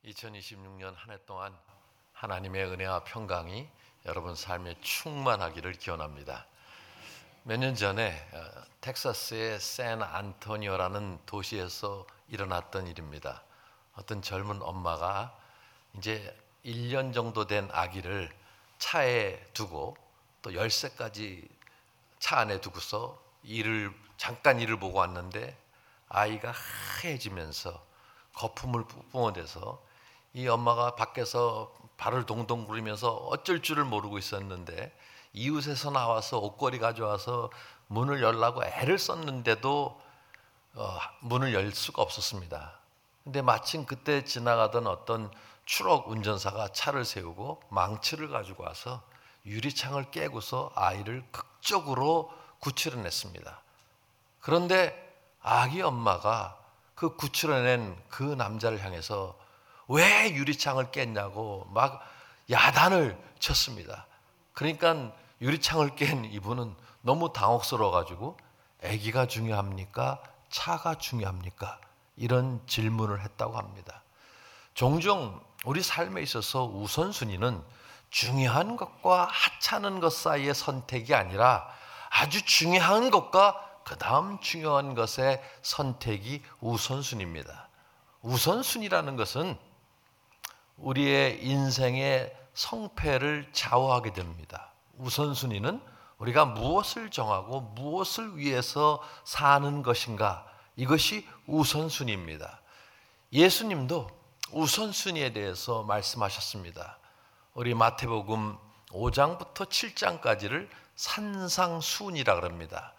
2026년 한 해 동안 하나님의 은혜와 평강이 여러분 삶에 충만하기를 기원합니다. 몇 년 전에 텍사스의 샌안토니오라는 도시에서 일어났던 일입니다. 어떤 젊은 엄마가 이제 1년 정도 된 아기를 차에 두고 또 열쇠까지 차 안에 두고서 잠깐 일을 보고 왔는데 아이가 하얘지면서 거품을 뿜어내서 이 엄마가 밖에서 발을 동동 구르면서 어쩔 줄을 모르고 있었는데 이웃에서 나와서 옷걸이 가져와서 문을 열라고 애를 썼는데도 문을 열 수가 없었습니다. 근데 마침 그때 지나가던 어떤 트럭 운전사가 차를 세우고 망치를 가지고 와서 유리창을 깨고서 아이를 극적으로 구출해냈습니다. 그런데 아기 엄마가 그 구출해낸 그 남자를 향해서 왜 유리창을 깼냐고 막 야단을 쳤습니다. 그러니까 유리창을 깬 이분은 너무 당혹스러워가지고 아기가 중요합니까? 차가 중요합니까? 이런 질문을 했다고 합니다. 종종 우리 삶에 있어서 우선순위는 중요한 것과 하찮은 것 사이의 선택이 아니라 아주 중요한 것과 그 다음 중요한 것의 선택이 우선순위입니다. 우선순위라는 것은 우리의 인생의 성패를 좌우하게 됩니다. 우선순위는 우리가 무엇을 정하고 무엇을 위해서 사는 것인가, 이것이 우선순위입니다. 예수님도 우선순위에 대해서 말씀하셨습니다. 우리 마태복음 5장부터 7장까지를 산상수훈이라고 합니다.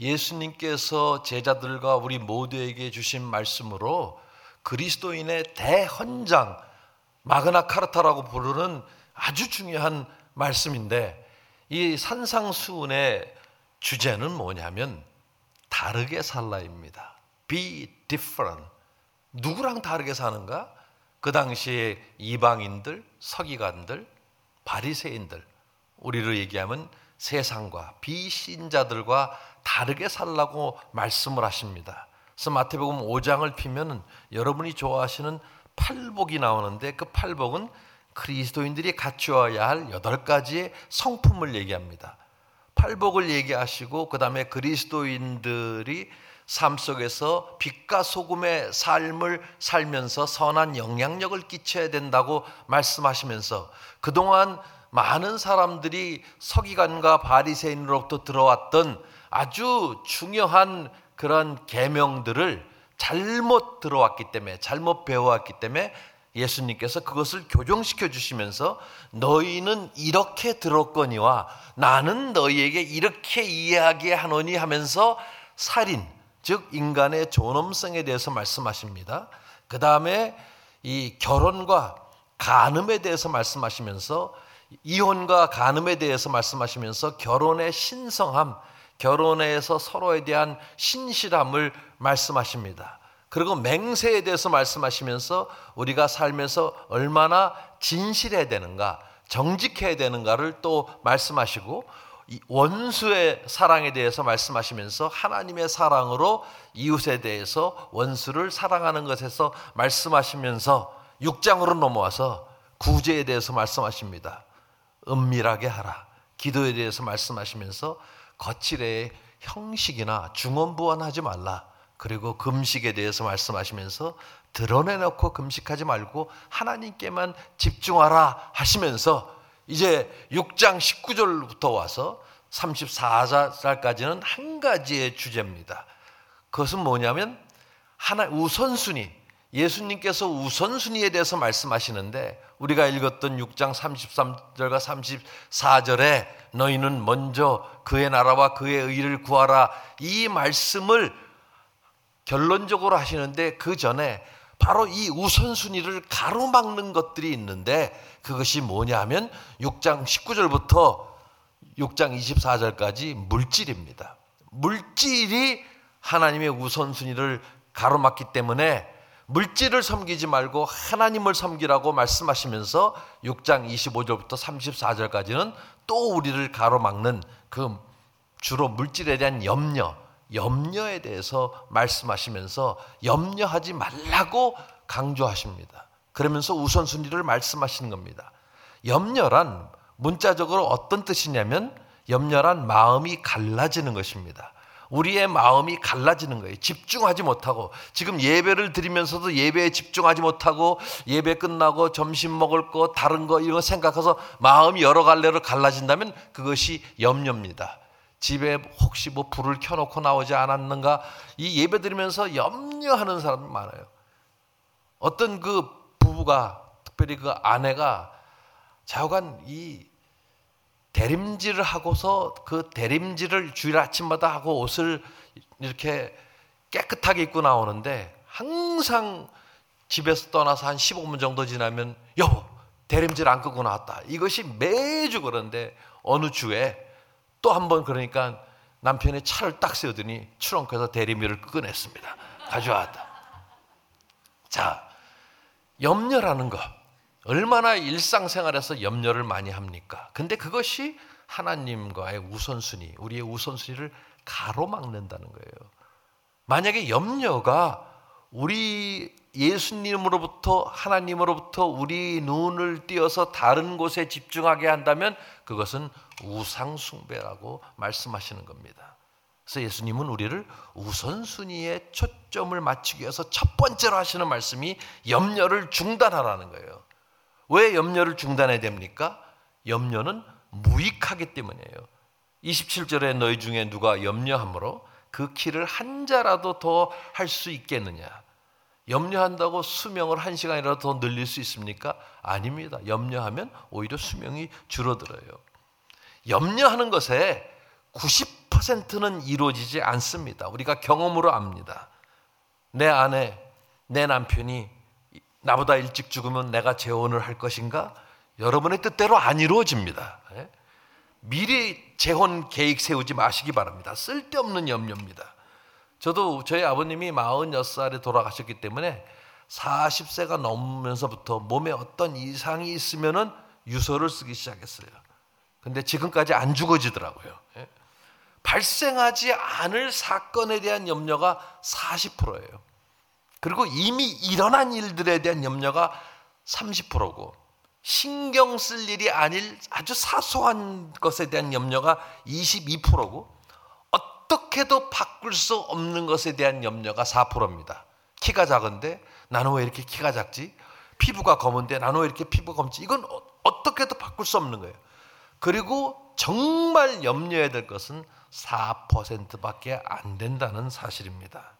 예수님께서 제자들과 우리 모두에게 주신 말씀으로 그리스도인의 대헌장, 마그나 카르타라고 부르는 아주 중요한 말씀인데, 이 산상수훈의 주제는 뭐냐면 다르게 살라입니다. Be different. 누구랑 다르게 사는가? 그 당시에 이방인들, 서기관들, 바리새인들, 우리를 얘기하면 세상과 비신자들과 다르게 살라고 말씀을 하십니다. 그래서 마태복음 5장을 피면 여러분이 좋아하시는 팔복이 나오는데, 그 팔복은 그리스도인들이 갖추어야 할 8가지의 성품을 얘기합니다. 팔복을 얘기하시고 그 다음에 그리스도인들이 삶 속에서 빛과 소금의 삶을 살면서 선한 영향력을 끼쳐야 된다고 말씀하시면서, 그동안 많은 사람들이 서기관과 바리새인으로부터 들어왔던 아주 중요한 그런 계명들을 잘못 들어왔기 때문에, 잘못 배워왔기 때문에 예수님께서 그것을 교정시켜 주시면서 너희는 이렇게 들었거니와 나는 너희에게 이렇게 이해하게 하노니 하면서 살인, 즉 인간의 존엄성에 대해서 말씀하십니다. 그 다음에 이 결혼과 간음에 대해서 말씀하시면서, 이혼과 간음에 대해서 말씀하시면서 결혼의 신성함, 결혼에서 서로에 대한 신실함을 말씀하십니다. 그리고 맹세에 대해서 말씀하시면서 우리가 살면서 얼마나 진실해야 되는가, 정직해야 되는가를 또 말씀하시고, 원수의 사랑에 대해서 말씀하시면서 하나님의 사랑으로 이웃에 대해서 원수를 사랑하는 것에서 말씀하시면서 6장으로 넘어와서 구제에 대해서 말씀하십니다. 은밀하게 하라. 기도에 대해서 말씀하시면서 거칠의 형식이나 중언부언하지 말라. 그리고 금식에 대해서 말씀하시면서 드러내놓고 금식하지 말고 하나님께만 집중하라 하시면서, 이제 6장 19절부터 와서 34절까지는 한 가지의 주제입니다. 그것은 뭐냐면 우선순위, 예수님께서 우선순위에 대해서 말씀하시는데, 우리가 읽었던 6장 33절과 34절에 너희는 먼저 그의 나라와 그의 의를 구하라, 이 말씀을 결론적으로 하시는데, 그 전에 바로 이 우선순위를 가로막는 것들이 있는데, 그것이 뭐냐 하면 6장 19절부터 6장 24절까지 물질입니다. 물질이 하나님의 우선순위를 가로막기 때문에 물질을 섬기지 말고 하나님을 섬기라고 말씀하시면서 6장 25절부터 34절까지는 또 우리를 가로막는 그 주로 물질에 대한 염려에 대해서 말씀하시면서 염려하지 말라고 강조하십니다. 그러면서 우선순위를 말씀하시는 겁니다. 염려란 문자적으로 어떤 뜻이냐면 염려란 마음이 갈라지는 것입니다. 우리의 마음이 갈라지는 거예요. 집중하지 못하고, 지금 예배를 드리면서도 예배에 집중하지 못하고 예배 끝나고 점심 먹을 거 다른 거 이런 거 생각해서 마음이 여러 갈래로 갈라진다면 그것이 염려입니다. 집에 혹시 뭐 불을 켜놓고 나오지 않았는가, 이 예배 드리면서 염려하는 사람이 많아요. 어떤 그 부부가, 특별히 그 아내가 좌우간 이 대림질을 하고서 그 대림질을 주일 아침마다 하고 옷을 이렇게 깨끗하게 입고 나오는데 항상 집에서 떠나서 한 15분 정도 지나면 여보 대림질 안 끄고 나왔다. 이것이 매주 그런데 어느 주에 또 한 번 그러니까 남편이 차를 딱 세우더니 트렁크에서 대림질을 끄냈습니다. 가져왔다. 자, 염려라는 것. 얼마나 일상생활에서 염려를 많이 합니까? 근데 그것이 하나님과의 우선순위, 우리의 우선순위를 가로막는다는 거예요. 만약에 염려가 우리 예수님으로부터, 하나님으로부터 우리 눈을 띄어서 다른 곳에 집중하게 한다면 그것은 우상숭배라고 말씀하시는 겁니다. 그래서 예수님은 우리를 우선순위에 초점을 맞추기 위해서 첫 번째로 하시는 말씀이 염려를 중단하라는 거예요. 왜 염려를 중단해야 됩니까? 염려는 무익하기 때문이에요. 27절에 너희 중에 누가 염려함으로 그 키를 한 자라도 더 할 수 있겠느냐. 염려한다고 수명을 1시간이라도 더 늘릴 수 있습니까? 아닙니다. 염려하면 오히려 수명이 줄어들어요. 염려하는 것에 90%는 이루어지지 않습니다. 우리가 경험으로 압니다. 내 아내, 내 남편이 나보다 일찍 죽으면 내가 재혼을 할 것인가? 여러분의 뜻대로 안 이루어집니다. 미리 재혼 계획 세우지 마시기 바랍니다. 쓸데없는 염려입니다. 저도 저희 아버님이 46살에 돌아가셨기 때문에 40세가 넘으면서부터 몸에 어떤 이상이 있으면은 유서를 쓰기 시작했어요. 근데 지금까지 안 죽어지더라고요. 발생하지 않을 사건에 대한 염려가 40%예요. 그리고 이미 일어난 일들에 대한 염려가 30%고 신경 쓸 일이 아닐 아주 사소한 것에 대한 염려가 22%고 어떻게도 바꿀 수 없는 것에 대한 염려가 4%입니다. 키가 작은데 나는 왜 이렇게 키가 작지? 피부가 검은데 나는 왜 이렇게 피부가 검지? 이건 어떻게도 바꿀 수 없는 거예요. 그리고 정말 염려해야 될 것은 4%밖에 안 된다는 사실입니다.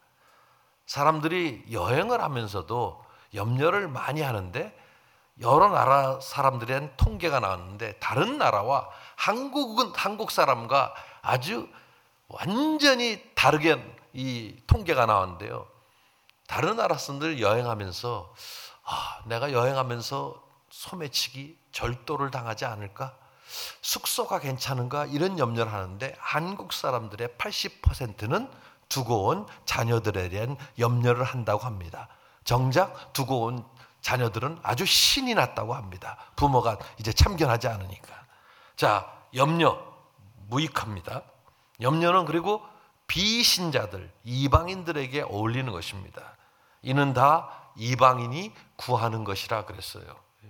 사람들이 여행을 하면서도 염려를 많이 하는데 여러 나라 사람들의 통계가 나왔는데 다른 나라와 한국 사람과 아주 완전히 다르게 이 통계가 나왔는데요. 다른 나라 사람들 여행하면서 내가 여행하면서 소매치기, 절도를 당하지 않을까? 숙소가 괜찮은가? 이런 염려를 하는데 한국 사람들의 80%는 두고 온 자녀들에 대한 염려를 한다고 합니다. 정작 두고 온 자녀들은 아주 신이 났다고 합니다. 부모가 이제 참견하지 않으니까. 자, 염려 무익합니다. 염려는 그리고 비신자들, 이방인들에게 어울리는 것입니다. 이는 다 이방인이 구하는 것이라 그랬어요.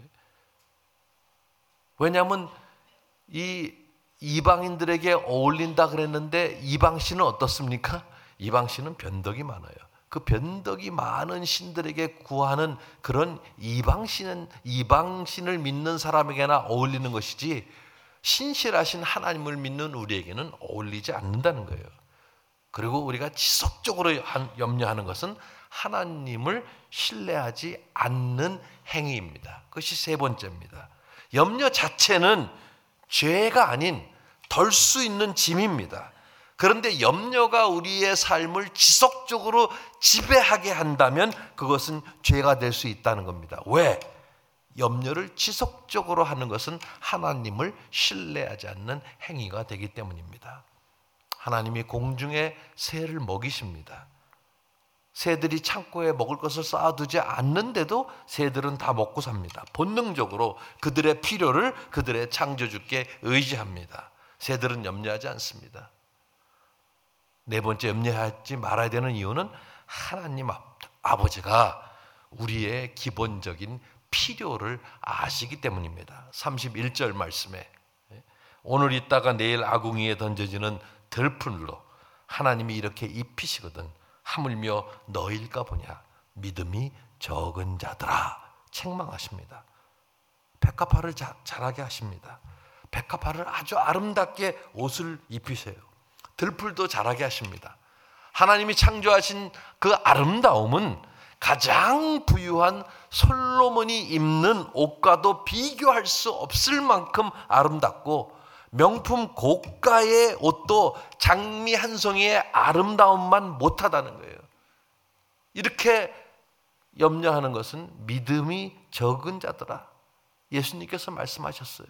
왜냐하면 이 이방인들에게 어울린다 그랬는데 이방신은 어떻습니까? 이방신은 변덕이 많아요. 그 변덕이 많은 신들에게 구하는 그런 이방신을 믿는 사람에게나 어울리는 것이지 신실하신 하나님을 믿는 우리에게는 어울리지 않는다는 거예요. 그리고 우리가 지속적으로 염려하는 것은 하나님을 신뢰하지 않는 행위입니다. 그것이 세 번째입니다. 염려 자체는 죄가 아닌 덜 수 있는 짐입니다. 그런데 염려가 우리의 삶을 지속적으로 지배하게 한다면 그것은 죄가 될 수 있다는 겁니다. 왜? 염려를 지속적으로 하는 것은 하나님을 신뢰하지 않는 행위가 되기 때문입니다. 하나님이 공중에 새를 먹이십니다. 새들이 창고에 먹을 것을 쌓아두지 않는데도 새들은 다 먹고 삽니다. 본능적으로 그들의 필요를 그들의 창조주께 의지합니다. 새들은 염려하지 않습니다. 네 번째 염려하지 말아야 되는 이유는 하나님 아버지가 우리의 기본적인 필요를 아시기 때문입니다. 31절 말씀에 오늘 있다가 내일 아궁이에 던져지는 들풀로 하나님이 이렇게 입히시거든 하물며 너일까 보냐 믿음이 적은 자들아 책망하십니다. 백합화를 자라게 하십니다. 백합화를 아주 아름답게 옷을 입히세요. 들풀도 자라게 하십니다. 하나님이 창조하신 그 아름다움은 가장 부유한 솔로몬이 입는 옷과도 비교할 수 없을 만큼 아름답고 명품 고가의 옷도 장미 한 송이의 아름다움만 못하다는 거예요. 이렇게 염려하는 것은 믿음이 적은 자더라. 예수님께서 말씀하셨어요.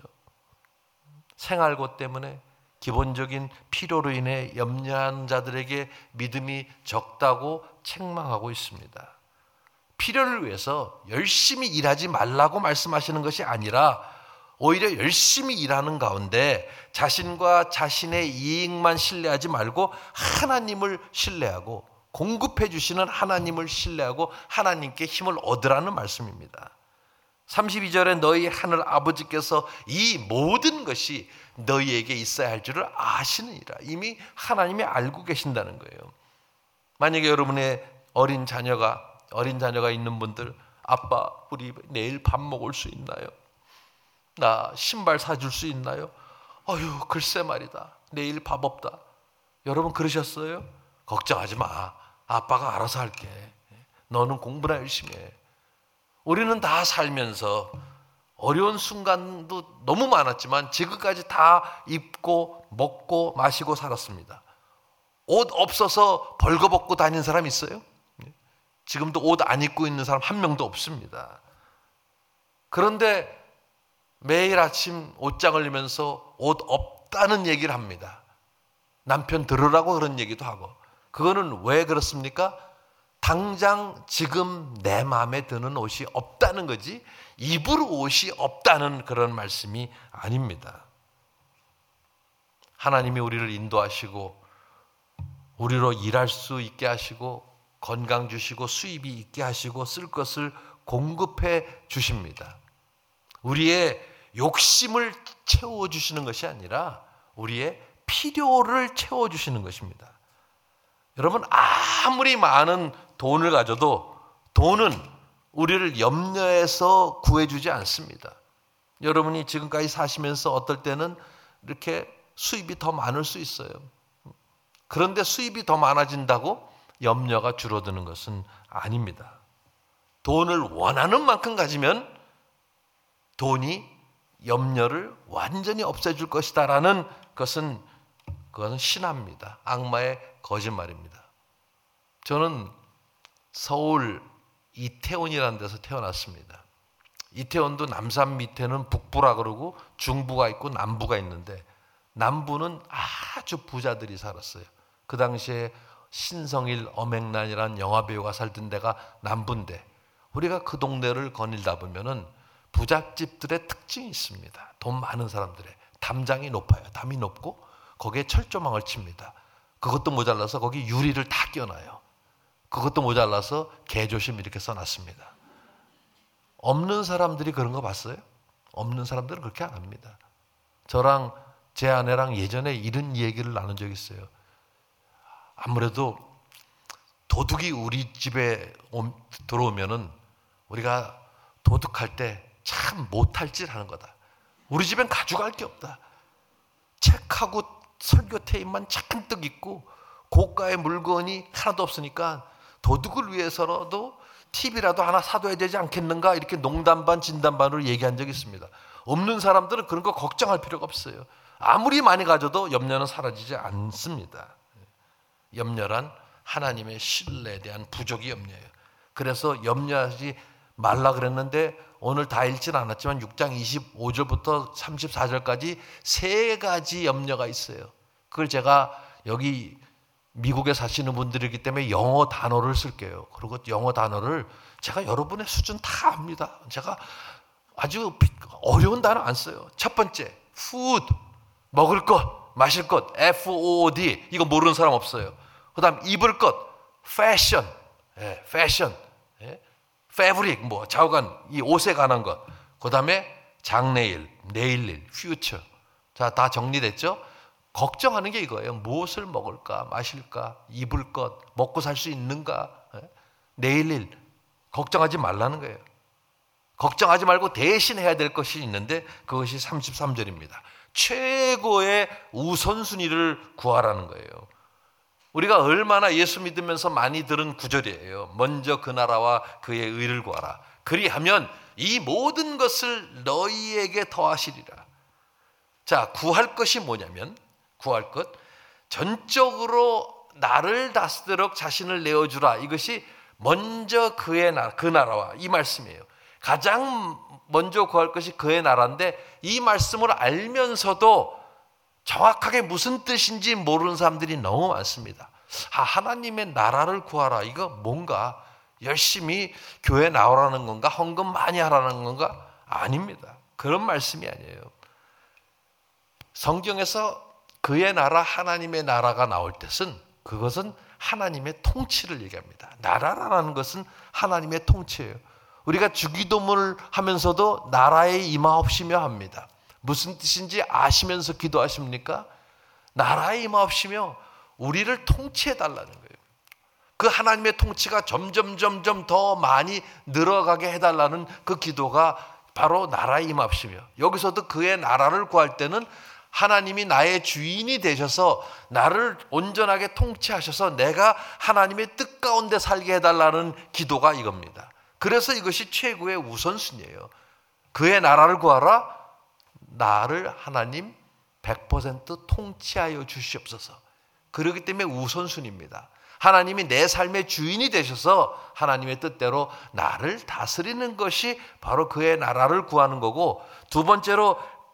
생활고 때문에 기본적인 필요로 인해 염려하는 자들에게 믿음이 적다고 책망하고 있습니다. 필요를 위해서 열심히 일하지 말라고 말씀하시는 것이 아니라 오히려 열심히 일하는 가운데 자신과 자신의 이익만 신뢰하지 말고 하나님을 신뢰하고 공급해 주시는 하나님을 신뢰하고 하나님께 힘을 얻으라는 말씀입니다. 32절에 너희 하늘 아버지께서 이 모든 것이 너희에게 있어야 할 줄을 아시느니라. 이미 하나님이 알고 계신다는 거예요. 만약에 여러분의 어린 자녀가 있는 분들, 아빠 우리 내일 밥 먹을 수 있나요? 나 신발 사줄 수 있나요? 어휴 글쎄 말이다 내일 밥 없다. 여러분 그러셨어요? 걱정하지 마. 아빠가 알아서 할게. 너는 공부나 열심히 해. 우리는 다 살면서 어려운 순간도 너무 많았지만 지금까지 다 입고 먹고 마시고 살았습니다. 옷 없어서 벌거벗고 다니는 사람 있어요? 지금도 옷 안 입고 있는 사람 한 명도 없습니다. 그런데 매일 아침 옷장 흘리면서 옷 없다는 얘기를 합니다. 남편 들으라고 그런 얘기도 하고. 그거는 왜 그렇습니까? 당장 지금 내 마음에 드는 옷이 없다는 거지 입을 옷이 없다는 그런 말씀이 아닙니다. 하나님이 우리를 인도하시고 우리로 일할 수 있게 하시고 건강 주시고 수입이 있게 하시고 쓸 것을 공급해 주십니다. 우리의 욕심을 채워주시는 것이 아니라 우리의 필요를 채워주시는 것입니다. 여러분 아무리 많은 돈을 가져도 돈은 우리를 염려해서 구해주지 않습니다. 여러분이 지금까지 사시면서 어떨 때는 이렇게 수입이 더 많을 수 있어요. 그런데 수입이 더 많아진다고 염려가 줄어드는 것은 아닙니다. 돈을 원하는 만큼 가지면 돈이 염려를 완전히 없애줄 것이다라는 그것은 신화입니다. 악마의 거짓말입니다. 저는 서울 이태원이라는 데서 태어났습니다. 이태원도 남산 밑에는 북부라 그러고 중부가 있고 남부가 있는데 남부는 아주 부자들이 살았어요. 그 당시에 신성일 엄앵란이라는 영화배우가 살던 데가 남부인데 우리가 그 동네를 거닐다 보면은 부잣집들의 특징이 있습니다. 돈 많은 사람들의 담장이 높아요. 담이 높고 거기에 철조망을 칩니다. 그것도 모자라서 거기 유리를 다 끼워놔요. 그것도 모자라서 개조심 이렇게 써놨습니다. 없는 사람들이 그런 거 봤어요? 없는 사람들은 그렇게 안 합니다. 저랑 제 아내랑 예전에 이런 얘기를 나눈 적이 있어요. 아무래도 도둑이 우리 집에 들어오면은 우리가 도둑할 때 참 못할 짓 하는 거다. 우리 집엔 가져갈 게 없다. 책하고 설교 테이프만 잔뜩 있고 고가의 물건이 하나도 없으니까 도둑을 위해서라도 TV라도 하나 사둬야 되지 않겠는가 이렇게 농담 반 진담 반으로 얘기한 적이 있습니다. 없는 사람들은 그런 거 걱정할 필요가 없어요. 아무리 많이 가져도 염려는 사라지지 않습니다. 염려란 하나님의 신뢰에 대한 부족이 염려예요. 그래서 염려하지 말라 그랬는데 오늘 다 읽지는 않았지만 6장 25절부터 34절까지 세 가지 염려가 있어요. 그걸 제가 여기 미국에 사시는 분들이기 때문에 영어 단어를 쓸게요. 그리고 영어 단어를 제가 여러분의 수준 다 압니다. 제가 아주 어려운 단어 안 써요. 첫 번째, food, 먹을 것, 마실 것, F-O-O-D, 이거 모르는 사람 없어요. 그 다음 입을 것, fashion, fashion, 패브릭, 뭐 좌우간, 이 옷에 관한 것. 그 다음에 장래일, 내일일, 퓨처. 자, 다 정리됐죠? 걱정하는 게 이거예요. 무엇을 먹을까, 마실까, 입을 것, 먹고 살 수 있는가. 내일일 걱정하지 말라는 거예요. 걱정하지 말고 대신 해야 될 것이 있는데 그것이 33절입니다. 최고의 우선순위를 구하라는 거예요. 우리가 얼마나 예수 믿으면서 많이 들은 구절이에요. 먼저 그 나라와 그의 의를 구하라. 그리하면 이 모든 것을 너희에게 더하시리라. 자, 구할 것이 뭐냐면, 구할 것, 전적으로 나를 다스리도록 자신을 내어주라. 이것이 먼저 그의 나라, 그 나라와, 이 말씀이에요. 가장 먼저 구할 것이 그의 나라인데, 이 말씀을 알면서도 정확하게 무슨 뜻인지 모르는 사람들이 너무 많습니다. 하나님의 나라를 구하라. 이거 뭔가 열심히 교회 나오라는 건가? 헌금 많이 하라는 건가? 아닙니다. 그런 말씀이 아니에요. 성경에서 그의 나라, 하나님의 나라가 나올 때는 그것은 하나님의 통치를 얘기합니다. 나라라는 것은 하나님의 통치예요. 우리가 주기도문을 하면서도 나라에 임하옵시며 합니다. 무슨 뜻인지 아시면서 기도하십니까? 나라에 임하옵시며 우리를 통치해 달라는 거예요. 그 하나님의 통치가 점점 더 많이 늘어가게 해달라는 그 기도가 바로 나라에 임하옵시며, 여기서도 그의 나라를 구할 때는 하나님이 나의 주인이 되셔서 나를 온전하게 통치하셔서 내가 하나님의 뜻 가운데 살게 해달라는 기도가 이겁니다. 그래서 이것이 최고의 우선순위예요. 그의 나라를 구하라. 나를 하나님 100% 통치하여 주시옵소서. 그렇기 때문에 우선순위입니다. 하나님이 내 삶의 주인이 되셔서 하나님의 뜻대로 나를 다스리는 것이 바로 그의 나라를 구하는 거고, 두 번째로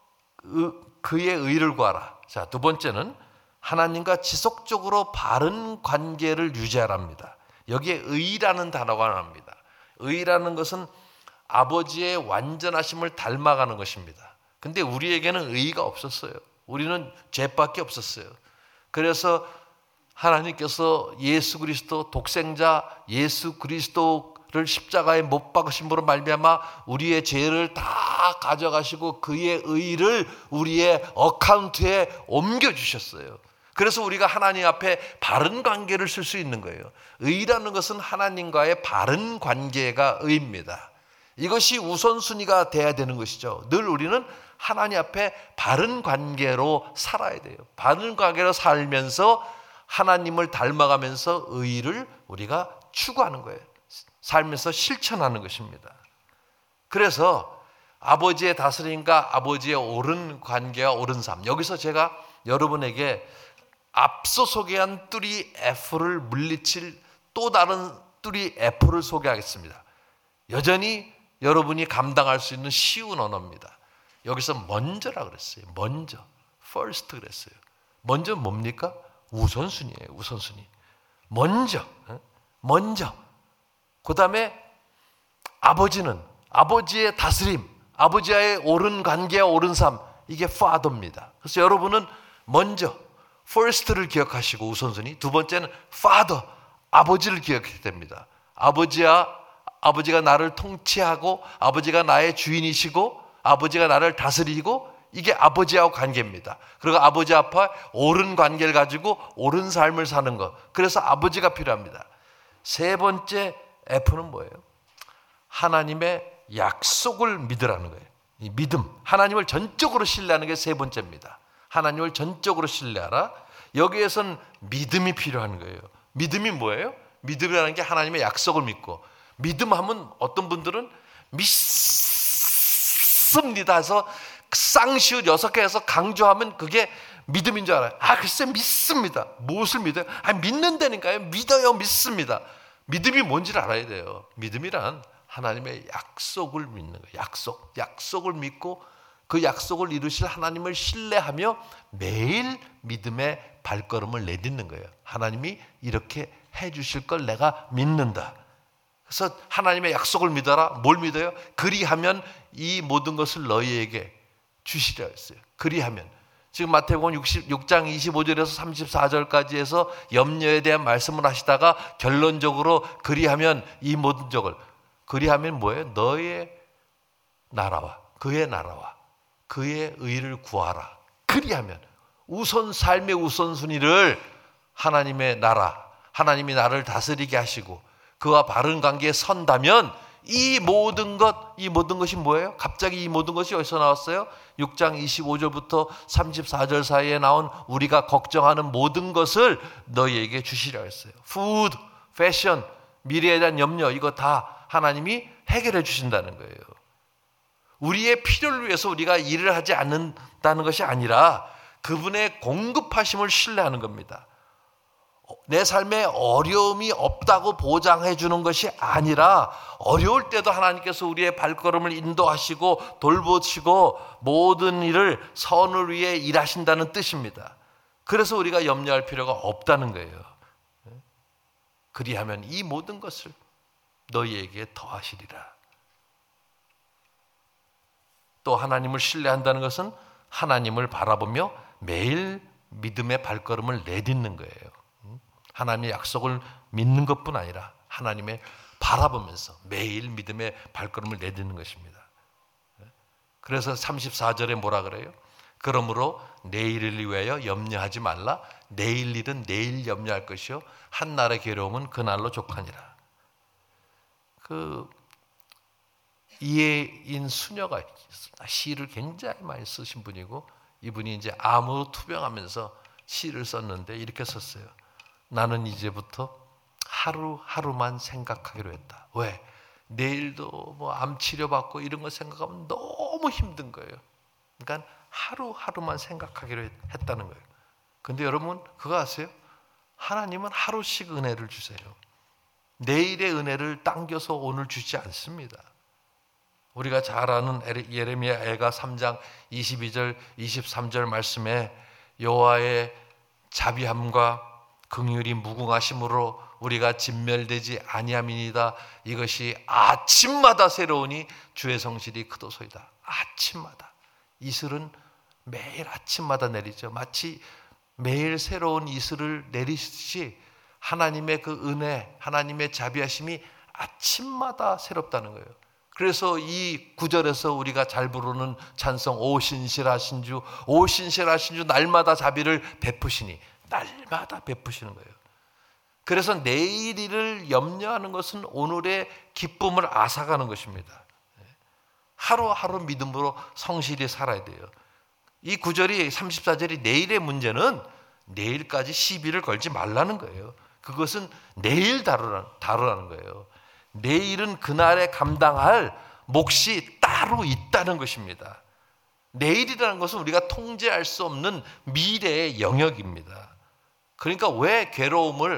그의 의를 구하라. 자, 두 번째는 하나님과 지속적으로 바른 관계를 유지하랍니다. 여기에 의라는 단어가 나옵니다. 의라는 것은 아버지의 완전하심을 닮아가는 것입니다. 근데 우리에게는 의가 없었어요. 우리는 죄밖에 없었어요. 그래서 하나님께서 예수 그리스도 독생자 예수 그리스도를 십자가에 못 박으심으로 말미암아 우리의 죄를 다 가져가시고 그의 의를 우리의 어카운트에 옮겨주셨어요. 그래서 우리가 하나님 앞에 바른 관계를 쓸 수 있는 거예요. 의라는 것은 하나님과의 바른 관계가 의입니다. 이것이 우선순위가 돼야 되는 것이죠. 늘 우리는 하나님 앞에 바른 관계로 살아야 돼요. 바른 관계로 살면서 하나님을 닮아가면서 의를 우리가 추구하는 거예요. 살면서 실천하는 것입니다. 그래서 아버지의 다스림과 아버지의 옳은 관계와 옳은 삶, 여기서 제가 여러분에게 앞서 소개한 뚜리 F를 물리칠 또 다른 뚜리 F를 소개하겠습니다. 여전히 여러분이 감당할 수 있는 쉬운 언어입니다. 여기서 먼저라 그랬어요. 먼저, first 그랬어요. 먼저 뭡니까? 우선순위예요. 우선순위. 먼저. 그 다음에 아버지는 아버지의 다스림, 아버지와의 옳은 관계와 옳은 삶, 이게 father입니다. 그래서 여러분은 먼저 first를 기억하시고 우선순위. 두 번째는 father, 아버지를 기억해야 됩니다. 아버지가 나를 통치하고 아버지가 나의 주인이시고 아버지가 나를 다스리고, 이게 아버지하고 관계입니다. 그리고 아버지 앞에 옳은 관계를 가지고 옳은 삶을 사는 것. 그래서 아버지가 필요합니다. 세 번째 F는 뭐예요? 하나님의 약속을 믿으라는 거예요. 이 믿음, 하나님을 전적으로 신뢰하는 게 세 번째입니다. 하나님을 전적으로 신뢰하라. 여기에선 믿음이 필요한 거예요. 믿음이 뭐예요? 믿음이라는 게 하나님의 약속을 믿고, 믿음하면 어떤 분들은 믿습니다 해서 쌍시옷 6개 해서 강조하면 그게 믿음인 줄 알아요. 글쎄 믿습니다. 무엇을 믿어요? 믿는다니까요. 믿어요. 믿습니다. 믿음이 뭔지를 알아야 돼요. 믿음이란 하나님의 약속을 믿는 거예요. 약속을 믿고 그 약속을 이루실 하나님을 신뢰하며 매일 믿음의 발걸음을 내딛는 거예요. 하나님이 이렇게 해 주실 걸 내가 믿는다. 그래서 하나님의 약속을 믿어라. 뭘 믿어요? 그리하면 이 모든 것을 너희에게 주시려 했어요. 그리하면. 지금 마태복음 6장 25절에서 34절까지 해서 염려에 대한 말씀을 하시다가 결론적으로 그리하면 이 모든 적을, 그리하면 뭐예요? 너의 나라와 그의 나라와 그의 의를 구하라. 그리하면 우선 삶의 우선순위를 하나님의 나라, 하나님이 나를 다스리게 하시고 그와 바른 관계에 선다면 이 모든 것이 뭐예요? 갑자기 이 모든 것이 어디서 나왔어요? 6장 25절부터 34절 사이에 나온 우리가 걱정하는 모든 것을 너희에게 주시라 했어요. 푸드, 패션, 미래에 대한 염려, 이거 다 하나님이 해결해 주신다는 거예요. 우리의 필요를 위해서 우리가 일을 하지 않는다는 것이 아니라 그분의 공급하심을 신뢰하는 겁니다. 내 삶에 어려움이 없다고 보장해 주는 것이 아니라 어려울 때도 하나님께서 우리의 발걸음을 인도하시고 돌보시고 모든 일을 선을 위해 일하신다는 뜻입니다. 그래서 우리가 염려할 필요가 없다는 거예요. 그리하면 이 모든 것을 너희에게 더하시리라. 또 하나님을 신뢰한다는 것은 하나님을 바라보며 매일 믿음의 발걸음을 내딛는 거예요. 하나님의 약속을 믿는 것뿐 아니라 하나님의 바라보면서 매일 믿음의 발걸음을 내딛는 것입니다. 그래서 34절에 뭐라 그래요? 그러므로 내일을 위하여 염려하지 말라. 내일 일은 내일 염려할 것이요 한날의 괴로움은 그날로 족하니라. 이해인 수녀가 시를 굉장히 많이 쓰신 분이고 이분이 이제 암으로 투병하면서 시를 썼는데 이렇게 썼어요. 나는 이제부터 하루하루만 생각하기로 했다. 왜? 내일도 뭐 암 치료받고 이런 거 생각하면 너무 힘든 거예요. 그러니까 하루하루만 생각하기로 했다는 거예요. 근데 여러분 그거 아세요? 하나님은 하루씩 은혜를 주세요. 내일의 은혜를 당겨서 오늘 주지 않습니다. 우리가 잘 아는 예레미야 애가 3장 22절 23절 말씀에 여호와의 자비함과 긍휼이 무궁하심으로 우리가 진멸되지 아니함이니이다. 이것이 아침마다 새로우니 주의 성실이 크도소이다. 아침마다. 이슬은 매일 아침마다 내리죠. 마치 매일 새로운 이슬을 내리듯이 하나님의 그 은혜, 하나님의 자비하심이 아침마다 새롭다는 거예요. 그래서 이 구절에서 우리가 잘 부르는 찬송 오 신실하신 주, 오 신실하신 주 날마다 자비를 베푸시니 날마다 베푸시는 거예요. 그래서 내일 일을 염려하는 것은 오늘의 기쁨을 앗아가는 것입니다. 하루하루 믿음으로 성실히 살아야 돼요. 이 구절이 34절이 내일의 문제는 내일까지 시비를 걸지 말라는 거예요. 그것은 내일 다루라는 거예요. 내일은 그날에 감당할 몫이 따로 있다는 것입니다. 내일이라는 것은 우리가 통제할 수 없는 미래의 영역입니다. 그러니까 왜 괴로움을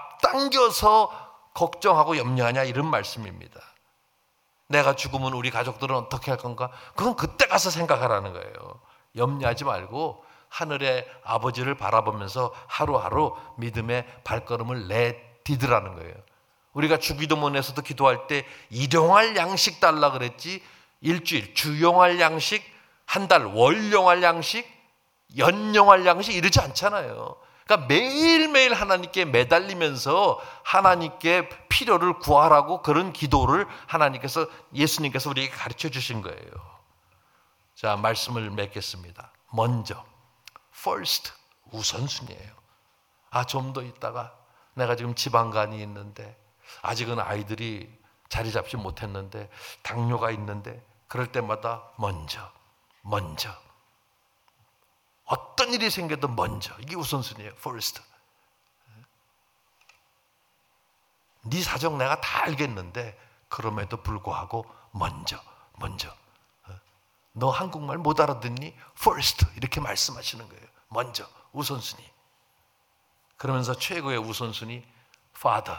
앞당겨서 걱정하고 염려하냐 이런 말씀입니다. 내가 죽으면 우리 가족들은 어떻게 할 건가? 그건 그때 가서 생각하라는 거예요. 염려하지 말고 하늘의 아버지를 바라보면서 하루하루 믿음의 발걸음을 내디드라는 거예요. 우리가 주기도문에서도 기도할 때 일용할 양식 달라 그랬지 일주일 주용할 양식, 한 달 월용할 양식, 연용할 양식 이러지 않잖아요. 그러니까 매일매일 하나님께 매달리면서 하나님께 필요를 구하라고 그런 기도를 예수님께서 우리에게 가르쳐 주신 거예요. 자, 말씀을 맺겠습니다. 먼저 first 우선순위예요. 좀 더 있다가 내가 지금 지방간이 있는데 아직은 아이들이 자리 잡지 못했는데 당뇨가 있는데 그럴 때마다 먼저 어떤 일이 생겨도 먼저 이게 우선순위예요. first. 네 사정 내가 다 알겠는데 그럼에도 불구하고 먼저 너 한국말 못 알아듣니? first 이렇게 말씀하시는 거예요. 먼저 우선순위. 그러면서 최고의 우선순위 father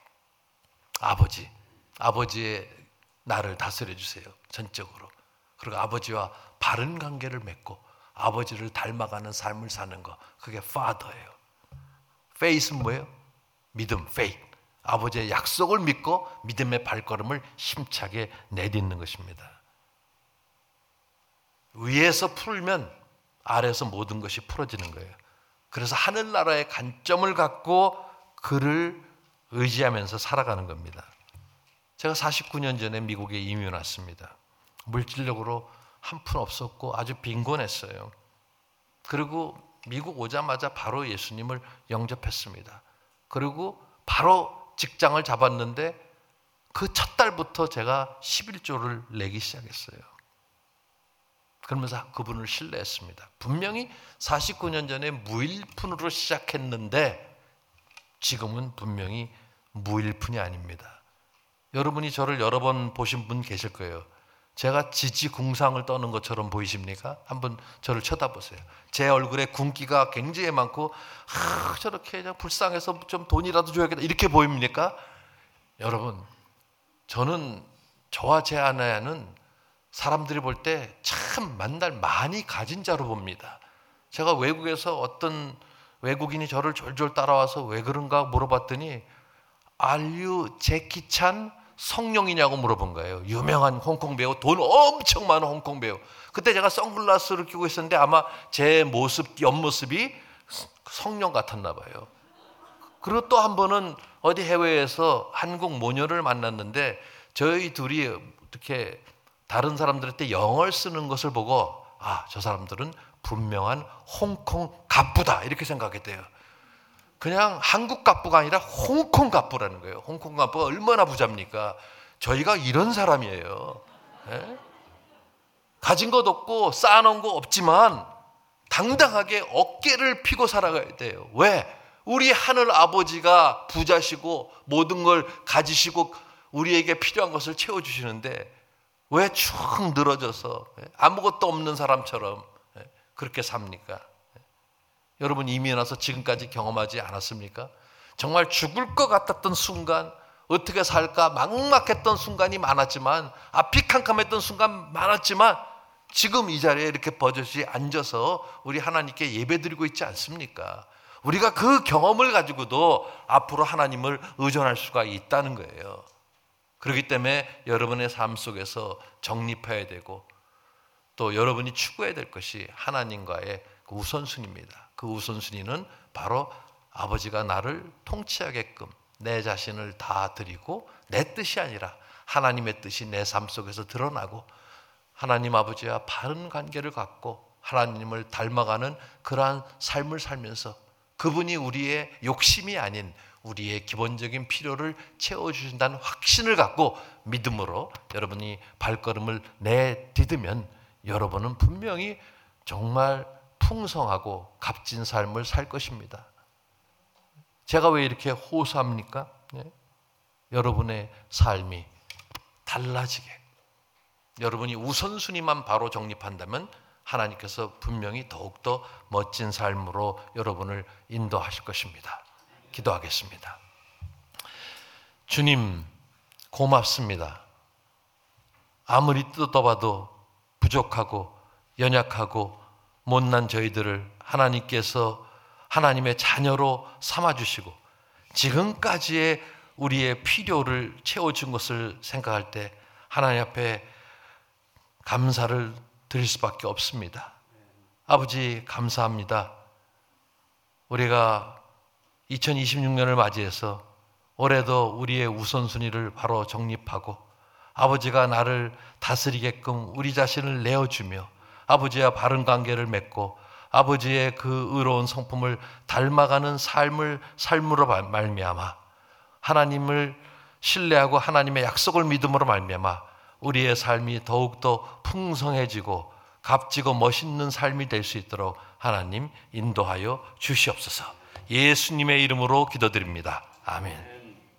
아버지의 나를 다스려 주세요. 전적으로. 그리고 아버지와 바른 관계를 맺고 아버지를 닮아가는 삶을 사는 거 그게 father예요. faith는 뭐예요? 믿음, faith. 아버지의 약속을 믿고 믿음의 발걸음을 힘차게 내딛는 것입니다. 위에서 풀면 아래에서 모든 것이 풀어지는 거예요. 그래서 하늘나라의 관점을 갖고 그를 의지하면서 살아가는 겁니다. 제가 49년 전에 미국에 이민 왔습니다. 물질력으로 한 푼 없었고 아주 빈곤했어요. 그리고 미국 오자마자 바로 예수님을 영접했습니다. 그리고 바로 직장을 잡았는데 그 첫 달부터 제가 11조를 내기 시작했어요. 그러면서 그분을 신뢰했습니다. 분명히 49년 전에 무일푼으로 시작했는데 지금은 분명히 무일푼이 아닙니다. 여러분이 저를 여러 번 보신 분 계실 거예요. 제가 지지궁상을 떠는 것처럼 보이십니까? 한번 저를 쳐다보세요. 제 얼굴에 굶기가 굉장히 많고 저렇게 그냥 불쌍해서 좀 돈이라도 줘야겠다 이렇게 보입니까? 여러분, 저는 저와 제 아내는 사람들이 볼 때 참 만날 많이 가진 자로 봅니다. 제가 외국에서 어떤 외국인이 저를 졸졸 따라와서 왜 그런가 물어봤더니 Are you 제키 찬? 성룡이냐고 물어본 거예요. 유명한 홍콩 배우, 돈 엄청 많은 홍콩 배우. 그때 제가 선글라스를 끼고 있었는데 아마 제 모습, 옆모습이 성룡 같았나 봐요. 그리고 또 한 번은 어디 해외에서 한국 모녀를 만났는데 저희 둘이 이렇게 다른 사람들한테 영어를 쓰는 것을 보고 저 사람들은 분명한 홍콩 갑부다 이렇게 생각했대요. 그냥 한국 갑부가 아니라 홍콩 갑부라는 거예요. 홍콩 갑부가 얼마나 부자입니까? 저희가 이런 사람이에요. 예? 가진 것 없고 쌓아놓은 거 없지만 당당하게 어깨를 펴고 살아가야 돼요. 왜? 우리 하늘 아버지가 부자시고 모든 걸 가지시고 우리에게 필요한 것을 채워주시는데 왜 축 늘어져서 아무것도 없는 사람처럼 그렇게 삽니까? 여러분 이민 와서 지금까지 경험하지 않았습니까? 정말 죽을 것 같았던 순간, 어떻게 살까 막막했던 순간이 많았지만, 앞이 캄캄했던 순간 많았지만 지금 이 자리에 이렇게 버젓이 앉아서 우리 하나님께 예배드리고 있지 않습니까? 우리가 그 경험을 가지고도 앞으로 하나님을 의존할 수가 있다는 거예요. 그렇기 때문에 여러분의 삶 속에서 정립해야 되고 또 여러분이 추구해야 될 것이 하나님과의 그 우선순위입니다. 그 우선순위는 바로 아버지가 나를 통치하게끔 내 자신을 다 드리고 내 뜻이 아니라 하나님의 뜻이 내 삶 속에서 드러나고 하나님 아버지와 바른 관계를 갖고 하나님을 닮아가는 그러한 삶을 살면서 그분이 우리의 욕심이 아닌 우리의 기본적인 필요를 채워주신다는 확신을 갖고 믿음으로 여러분이 발걸음을 내디디면 여러분은 분명히 정말 풍성하고 값진 삶을 살 것입니다. 제가 왜 이렇게 호소합니까? 여러분의 삶이 달라지게 여러분이 우선순위만 바로 정립한다면 하나님께서 분명히 더욱더 멋진 삶으로 여러분을 인도하실 것입니다. 기도하겠습니다. 주님 고맙습니다. 아무리 뜯어봐도 부족하고 연약하고 못난 저희들을 하나님께서 하나님의 자녀로 삼아주시고 지금까지의 우리의 필요를 채워준 것을 생각할 때 하나님 앞에 감사를 드릴 수밖에 없습니다. 아버지 감사합니다. 우리가 2026년을 맞이해서 올해도 우리의 우선순위를 바로 정립하고 아버지가 나를 다스리게끔 우리 자신을 내어주며 아버지와 바른 관계를 맺고 아버지의 그 의로운 성품을 닮아가는 삶으로 말미암아 하나님을 신뢰하고 하나님의 약속을 믿음으로 말미암아 우리의 삶이 더욱더 풍성해지고 값지고 멋있는 삶이 될 수 있도록 하나님 인도하여 주시옵소서. 예수님의 이름으로 기도드립니다. 아멘.